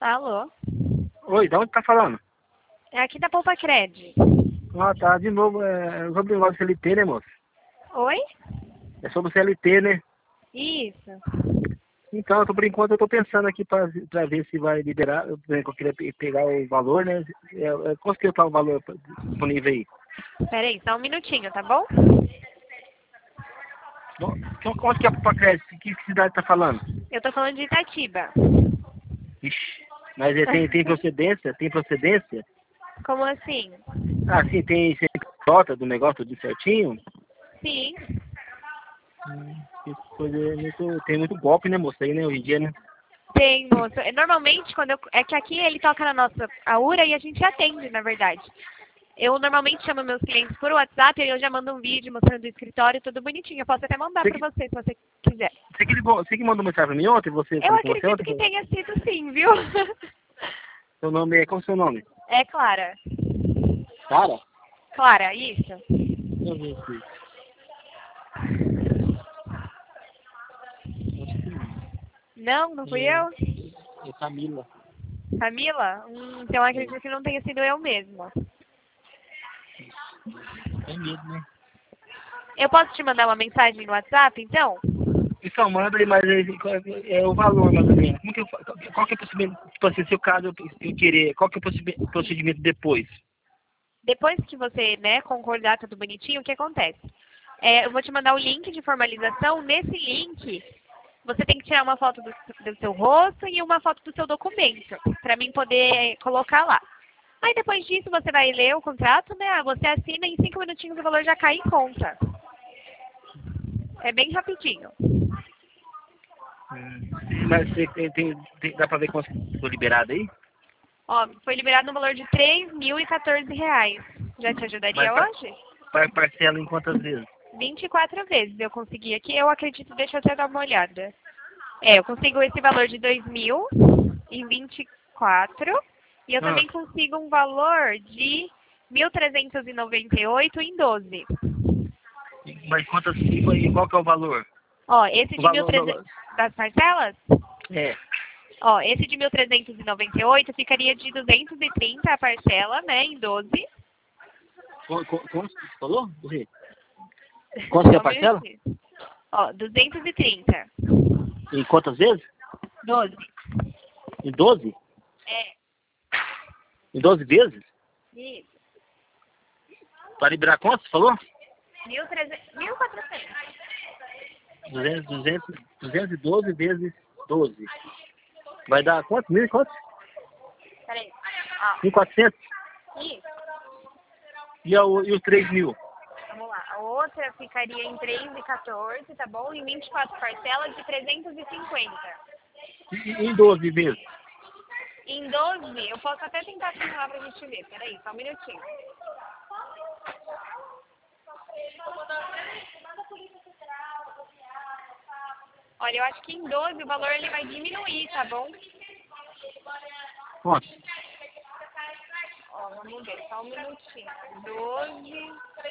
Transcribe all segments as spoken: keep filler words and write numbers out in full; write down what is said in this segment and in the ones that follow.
Alô? Oi, de onde tá falando? É aqui da Poupa Cred. Ah, tá, de novo, é sobre o negócio do C L T, né, moço? Oi? É sobre o C L T, né? Isso. Então, eu tô, por enquanto, eu tô pensando aqui pra, pra ver se vai liberar, eu, eu queria pe- pegar o valor, né? É, é, quanto que tá o valor disponível aí? Pera aí, só um minutinho, tá bom? Bom, então, onde que é pra crédito? Que, que cidade tá falando? Eu tô falando de Itatiba. Ixi, mas é, tem, tem procedência? Tem procedência? Como assim? Ah, sim, tem C N P J do negócio tudo certinho? Sim. Hum, isso coisa é muito, tem muito golpe, né, moça, aí, né, hoje em dia, né? Tem, moça. É, Normalmente, quando eu... É que aqui ele toca na nossa Aura e a gente atende, na verdade. Eu normalmente chamo meus clientes por WhatsApp e eu já mando um vídeo mostrando o escritório, tudo bonitinho. Eu posso até mandar Você pra que, você, se você quiser. você que, ligou, você que mandou mensagem pra mim ontem, você, Eu falei com você acredito ontem? que tenha sido sim, viu? Seu nome é, qual é o seu nome? É Clara. Cara? Clara, isso. Deixa eu ver aqui. Acho que não. Não, não fui É, eu? é Camila. Camila? Hum, então eu É, acredito que não tenha sido eu mesma. é medo, né? Eu posso te mandar uma mensagem no WhatsApp, então? Então, manda aí, mas é, é o valor, mais ou menos. Como que eu, fa- qual que é o procedimento? Tipo assim, se o caso eu, eu querer, qual que é o procedimento procedimento depois? Depois que você, né, concordar tudo bonitinho, o que acontece? É, eu vou te mandar o link de formalização. Nesse link, você tem que tirar uma foto do, do seu rosto e uma foto do seu documento, para mim poder colocar lá. Aí depois disso, você vai ler o contrato, né? Você assina e em cinco minutinhos o valor já cai em conta. É bem rapidinho. Hum. Mas tem, tem, tem, tem- dá pra ver quanto foi liberado aí? Ó, foi liberado no valor de três mil e quatorze reais. Já te Mas ajudaria par, hoje? par, parcela em quantas vezes? vinte e quatro vezes eu consegui aqui. Eu acredito, deixa eu até dar uma olhada. É, eu consigo esse valor de dois mil em vinte e quatro. E eu Ah, também consigo um valor de mil trezentos e noventa e oito em doze. mas quantas, e qual e qual que é o valor? Ó, esse O de valor, mil e trezentos das parcelas? é, Ó, esse de mil trezentos e noventa e oito ficaria de duzentos e trinta a parcela, né, em doze. Qu- qu- quanto você falou? Corri. Quanto que é a Só um parcela? minutinho. Ó, duzentos e trinta. Em quantas vezes? doze. Em doze? É, Em doze vezes? isso. Para liberar quanto, você falou? mil e trezentos, mil e quatrocentos. duzentos, duzentos, duzentos e doze vezes doze. Vai dar quanto? Mil e quanto? Peraí. Ó, Mil e quatrocentos? isso. E, a o- e os três mil? Vamos lá. A outra ficaria em três e quatorze, tá bom? Em vinte e quatro parcelas de trezentos e cinquenta. E, e em doze vezes? Em doze, eu posso até tentar simular pra gente ver. Peraí, só um minutinho. Olha, eu acho que em doze o valor ele vai diminuir, tá bom? Quanto? Ó, vamos ver, só um minutinho. doze.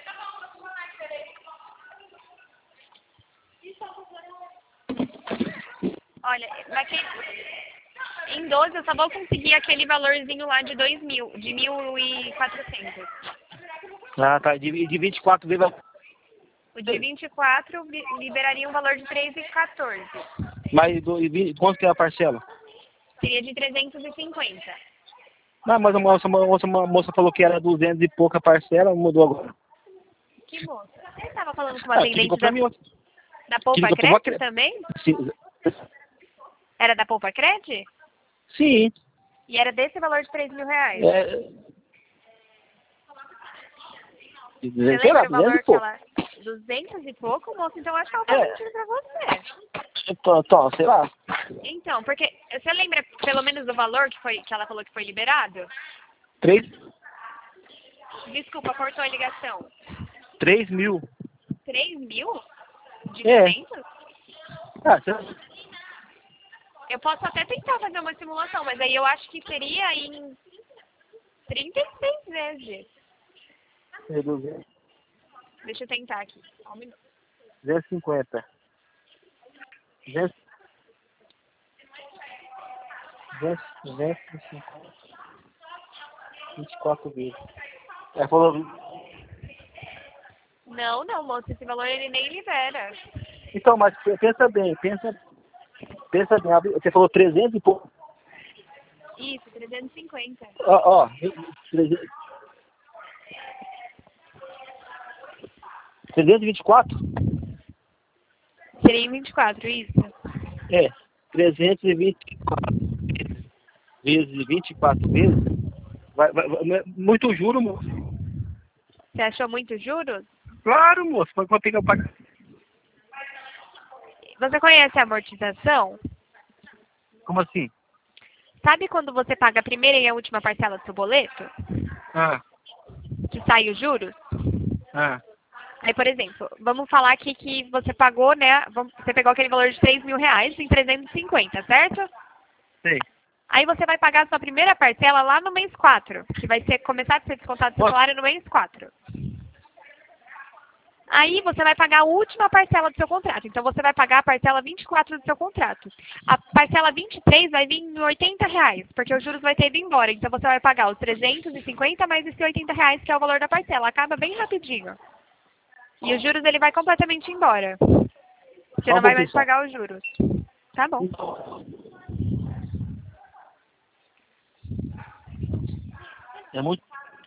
Olha, daqui, em doze eu só vou conseguir aquele valorzinho lá de dois mil, de mil e quatrocentos. Ah, tá. De, de vinte e quatro vezes. O de vinte e quatro li- liberaria um valor de três e quatorze. Mas do, e vinte, quanto que é a parcela? Seria de trezentos e cinquenta. Não, mas a moça, a moça, a moça falou que era duzentos e pouca parcela, mudou agora. Que moça. Você estava falando com uma Ah, que ligou atendente pra da, mim ontem. da Que Poupa ligou pra Cred mim. também? Sim. Era da Poupa Cred? Sim. E era desse valor de três mil reais. É, Você sei lá, lembra o duzentos valor e que pouco. ela... duzentos e pouco, moço? Então eu acho que ela tá É, mentindo pra você. tô, tô, sei lá. Então, porque você lembra pelo menos do valor que, foi, que ela falou que foi liberado? Três, Desculpa, cortou a ligação. três mil. três mil? De É. duzentos? Ah, você... Eu posso até tentar fazer uma simulação, mas aí eu acho que seria em trinta e seis vezes. é duzentos, Deixa eu tentar aqui. Só um minuto. duzentos e cinquenta. duzentos, duzentos, duzentos e cinquenta. vinte e quatro vezes. É, falou... Não, não, moço, esse valor ele nem libera. Então, mas pensa bem, pensa, pensa bem, abre- você falou trezentos e pouco. Isso, trezentos e cinquenta. Ó, ó, trezentos trezentos e vinte e quatro? Seria em vinte e quatro, isso. É, trezentos e vinte e quatro vezes vinte e quatro vezes, vai, vai, vai, muito juro, moço. Você achou muito juros? Claro, moço, quanto tem que eu pagar? Você conhece a amortização? Como assim? Sabe quando você paga a primeira e a última parcela do seu boleto? Ah, Que sai os juros? ah, Aí, por exemplo, vamos falar aqui que você pagou, né? vamos- Você pegou aquele valor de três mil reais em trezentos e cinquenta, certo? sei. Aí você vai pagar a sua primeira parcela lá no mês quatro, que vai ser começar a ser descontado do seu Nossa. salário no mês quatro. Aí você vai pagar a última parcela do seu contrato. Então você vai pagar a parcela vinte e quatro do seu contrato. A parcela vinte e três vai vir em oitenta reais, porque os juros vai ter ido embora. Então você vai pagar os trezentos e cinquenta mais esse oitenta reais, que é o valor da parcela. Acaba bem rapidinho. E os juros ele vai completamente embora. Você Só um não vai pouquinho mais só. pagar os juros. Tá bom. É muito.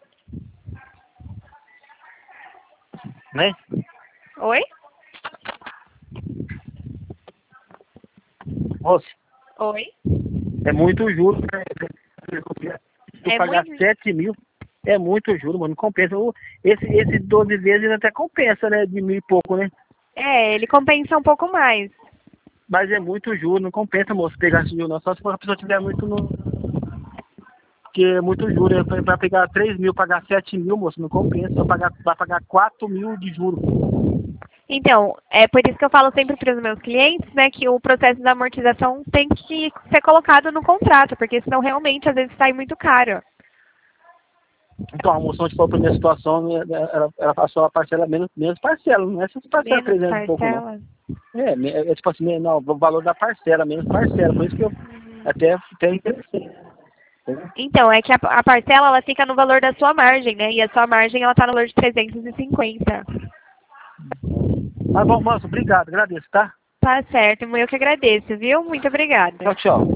Né? Oi? Moço, Oi? é muito juro, né? Se eu É pagar muito... sete mil, é muito juro, mano. Não compensa. O- Esse, esse doze vezes até compensa, né? De mil e pouco, né? É, ele compensa um pouco mais. Mas é muito juro, não compensa, moço, pegar esse juro, não. Só se a pessoa tiver muito no. Porque é muito juro. É pra pra pegar três mil, pagar sete mil, moço, não compensa. Vai pagar, vai pagar quatro mil de juro. Então, é por isso que eu falo sempre para os meus clientes, né, que o processo da amortização tem que ser colocado no contrato, porque senão realmente às vezes sai muito caro. Então, a moção, tipo, a primeira situação, né, ela, ela passou a parcela menos, menos parcela, não é essa parcela Menos trezentos e pouco, não. parcela. É, me- é, tipo assim, não, o valor da parcela, menos parcela. Por isso que eu até, até interessei. Entendeu? Então, é que a, a parcela ela fica no valor da sua margem, né? E a sua margem ela tá no valor de trezentos e cinquenta. Mas bom, moço, obrigado, agradeço, tá? Tá certo, eu que agradeço, viu? Muito obrigada. Tchau, tchau.